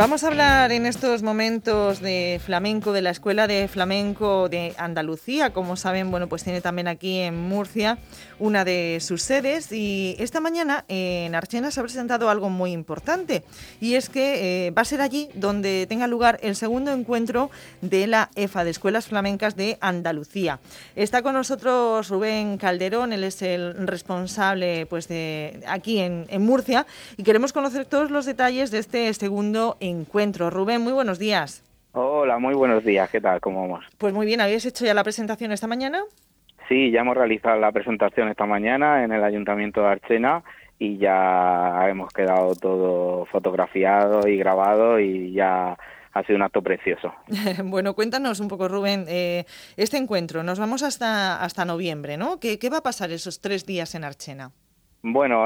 Vamos a hablar en estos momentos de flamenco, de la Escuela de Flamenco de Andalucía. Como saben, bueno, pues tiene también aquí en Murcia una de sus sedes, y esta mañana en Archena se ha presentado algo muy importante, y es que va a ser allí donde tenga lugar el segundo encuentro de la EFA, de Escuelas Flamencas de Andalucía. Está con nosotros Rubén Calderón, él es el responsable pues de aquí en Murcia, y queremos conocer todos los detalles de este segundo encuentro. Rubén, muy buenos días. Hola, muy buenos días. ¿Qué tal? ¿Cómo vamos? Pues muy bien, ¿habéis hecho ya la presentación esta mañana? Sí, ya hemos realizado la presentación esta mañana en el Ayuntamiento de Archena y ya hemos quedado todo fotografiado y grabado y ya ha sido un acto precioso. Bueno, cuéntanos un poco, Rubén, este encuentro, nos vamos hasta noviembre, ¿no? ¿Qué va a pasar esos 3 días en Archena? Bueno,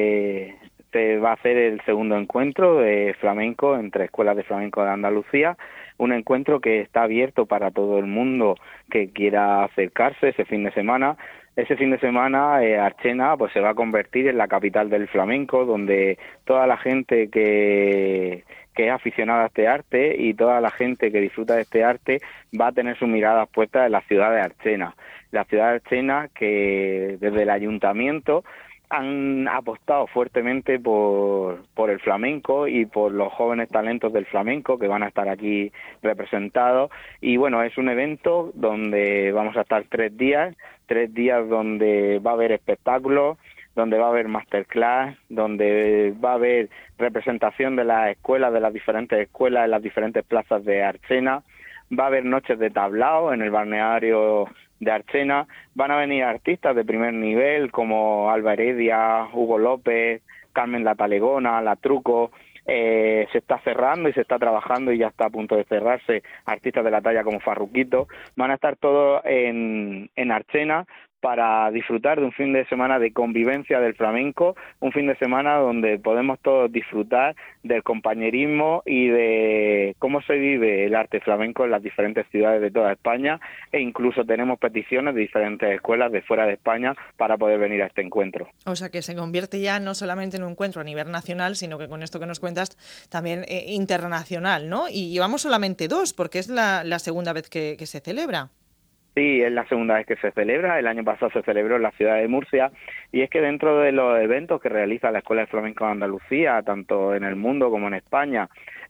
se va a hacer el segundo encuentro de flamenco entre escuelas de flamenco de Andalucía, un encuentro que está abierto para todo el mundo que quiera acercarse ese fin de semana. Ese fin de semana Archena pues se va a convertir en la capital del flamenco, donde toda la gente que es aficionada a este arte y toda la gente que disfruta de este arte va a tener sus miradas puestas en la ciudad de Archena. La ciudad de Archena, que desde el ayuntamiento han apostado fuertemente por el flamenco y por los jóvenes talentos del flamenco que van a estar aquí representados. Y bueno, es un evento donde vamos a estar 3 días donde va a haber espectáculos, donde va a haber masterclass, donde va a haber representación de las escuelas, de las diferentes escuelas en las diferentes plazas de Archena. Va a haber noches de tablao en el balneario de Archena. Van a venir artistas de primer nivel como Alba Heredia, Hugo López, Carmen La Talegona, La Truco. Se está cerrando y se está trabajando y ya está a punto de cerrarse artistas de la talla como Farruquito. Van a estar todos en Archena para disfrutar de un fin de semana de convivencia del flamenco, un fin de semana donde podemos todos disfrutar del compañerismo y de cómo se vive el arte flamenco en las diferentes ciudades de toda España, e incluso tenemos peticiones de diferentes escuelas de fuera de España para poder venir a este encuentro. O sea, que se convierte ya no solamente en un encuentro a nivel nacional, sino que con esto que nos cuentas también internacional, ¿no? Y llevamos solamente 2, porque es la segunda vez que se celebra. Sí, es la segunda vez que se celebra. El año pasado se celebró en la ciudad de Murcia, y es que dentro de los eventos que realiza la Escuela de Flamenco de Andalucía, tanto en el mundo como en España,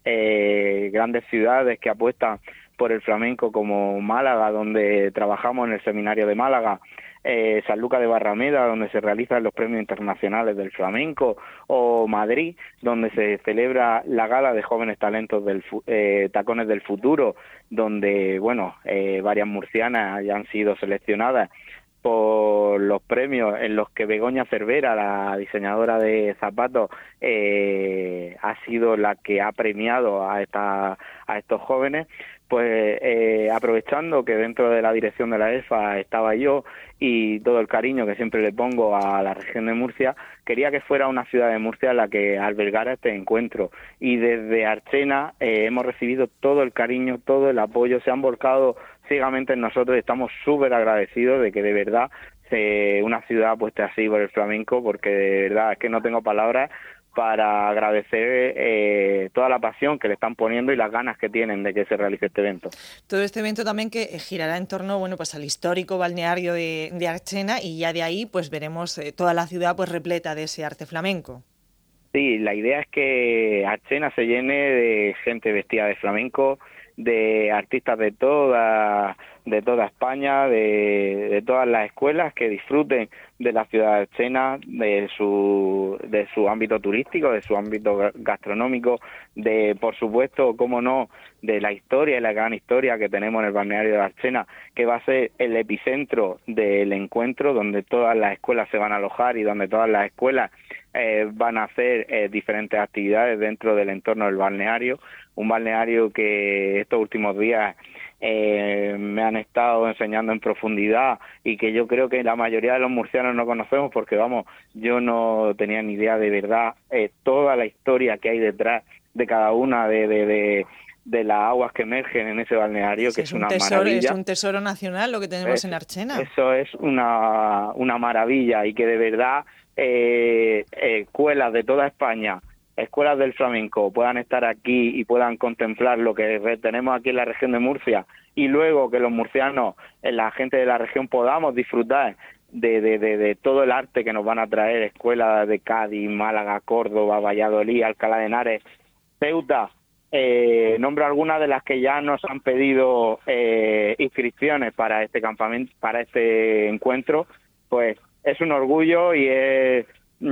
grandes ciudades que apuestan por el flamenco como Málaga, donde trabajamos en el Seminario de Málaga, Sanlúcar de Barrameda, donde se realizan los premios internacionales del flamenco, o Madrid, donde se celebra la gala de jóvenes talentos del Tacones del Futuro, donde bueno, varias murcianas ya han sido seleccionadas por los premios en los que Begoña Cervera, la diseñadora de zapatos, ha sido la que ha premiado a estos jóvenes. Pues aprovechando que dentro de la dirección de la EFA estaba yo y todo el cariño que siempre le pongo a la región de Murcia, quería que fuera una ciudad de Murcia la que albergara este encuentro. Y desde Archena hemos recibido todo el cariño, todo el apoyo, se han volcado ciegamente en nosotros y estamos súper agradecidos de que de verdad una ciudad apueste así por el flamenco, porque de verdad es que no tengo palabras para agradecer toda la pasión que le están poniendo y las ganas que tienen de que se realice este evento. Todo este evento también que girará en torno, bueno, pues al histórico balneario de Archena, y ya de ahí pues veremos toda la ciudad pues repleta de ese arte flamenco. Sí, la idea es que Archena se llene de gente vestida de flamenco, de artistas de toda España, de todas las escuelas, que disfruten de la ciudad de Archena, de su ámbito turístico, de su ámbito gastronómico, de, por supuesto, cómo no, de la historia y la gran historia que tenemos en el balneario de Archena, que va a ser el epicentro del encuentro, donde todas las escuelas se van a alojar y donde todas las escuelas van a hacer diferentes actividades dentro del entorno del balneario. Un balneario que estos últimos días me han estado enseñando en profundidad y que yo creo que la mayoría de los murcianos no conocemos, porque vamos, yo no tenía ni idea de verdad toda la historia que hay detrás de cada una de las aguas que emergen en ese balneario, sí, que es una maravilla. Es un tesoro nacional lo que tenemos en Archena. Eso es una maravilla, y que de verdad escuelas de toda España escuelas del flamenco puedan estar aquí y puedan contemplar lo que tenemos aquí en la región de Murcia, y luego que los murcianos, la gente de la región, podamos disfrutar de todo el arte que nos van a traer escuelas de Cádiz, Málaga, Córdoba, Valladolid, Alcalá de Henares, Ceuta. Nombro algunas de las que ya nos han pedido inscripciones para este campamento, para este encuentro. Pues es un orgullo y es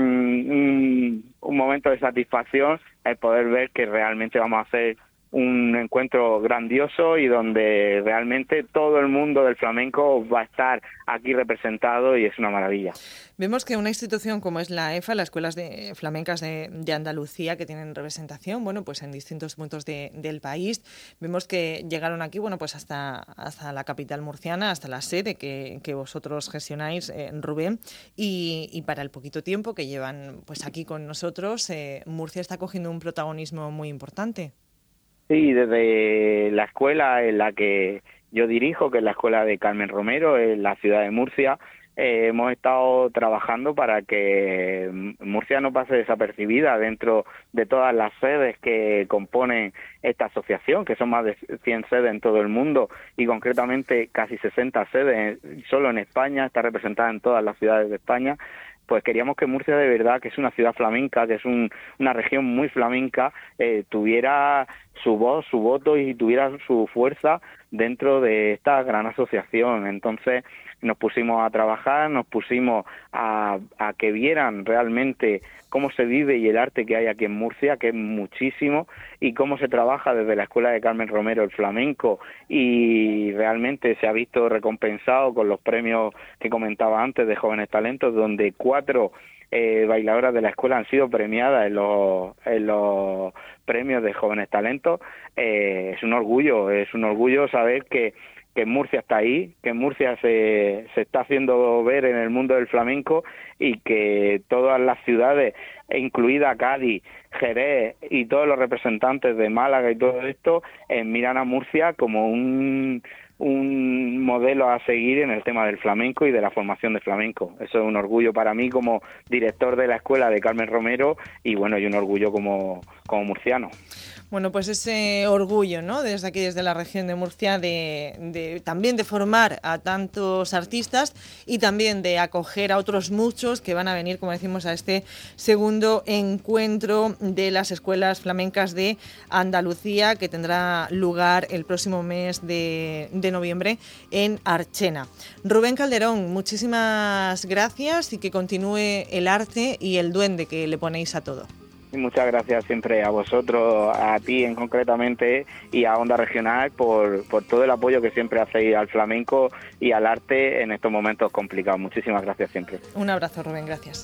un momento de satisfacción el poder ver que realmente vamos a hacer un encuentro grandioso y donde realmente todo el mundo del flamenco va a estar aquí representado, y es una maravilla. Vemos que una institución como es la EFA, las Escuelas de Flamencas de Andalucía, que tienen representación, bueno, pues en distintos puntos del país, vemos que llegaron aquí, bueno, pues hasta la capital murciana, hasta la sede que vosotros gestionáis, Rubén, y para el poquito tiempo que llevan pues aquí con nosotros, Murcia está cogiendo un protagonismo muy importante. Sí, desde la escuela en la que yo dirijo, que es la escuela de Carmen Romero, en la ciudad de Murcia, hemos estado trabajando para que Murcia no pase desapercibida dentro de todas las sedes que componen esta asociación, que son más de 100 sedes en todo el mundo y concretamente casi 60 sedes solo en España, está representada en todas las ciudades de España. Pues queríamos que Murcia, de verdad, que es una ciudad flamenca, que es una región muy flamenca, tuviera su voz, su voto y tuviera su fuerza dentro de esta gran asociación. Entonces nos pusimos a trabajar, nos pusimos a que vieran realmente cómo se vive y el arte que hay aquí en Murcia, que es muchísimo, y cómo se trabaja desde la Escuela de Carmen Romero el flamenco, y realmente se ha visto recompensado con los premios que comentaba antes de Jóvenes Talentos, donde 4 bailadoras de la escuela han sido premiadas en los premios de Jóvenes Talentos. Es un orgullo saber que Murcia está ahí, que Murcia se está haciendo ver en el mundo del flamenco, y que todas las ciudades, incluida Cádiz, Jerez y todos los representantes de Málaga y todo esto, miran a Murcia como un modelo a seguir en el tema del flamenco y de la formación de flamenco. Eso es un orgullo para mí como director de la escuela de Carmen Romero, y bueno, y un orgullo como murciano. Bueno, pues ese orgullo, ¿no?, desde aquí, desde la región de Murcia, también de formar a tantos artistas y también de acoger a otros muchos que van a venir, como decimos, a este segundo encuentro de las escuelas flamencas de Andalucía, que tendrá lugar el próximo mes de noviembre en Archena. Rubén Calderón, muchísimas gracias, y que continúe el arte y el duende que le ponéis a todo. Y muchas gracias siempre a vosotros, a ti en concretamente y a Onda Regional por todo el apoyo que siempre hacéis al flamenco y al arte en estos momentos complicados. Muchísimas gracias siempre. Un abrazo, Rubén, gracias.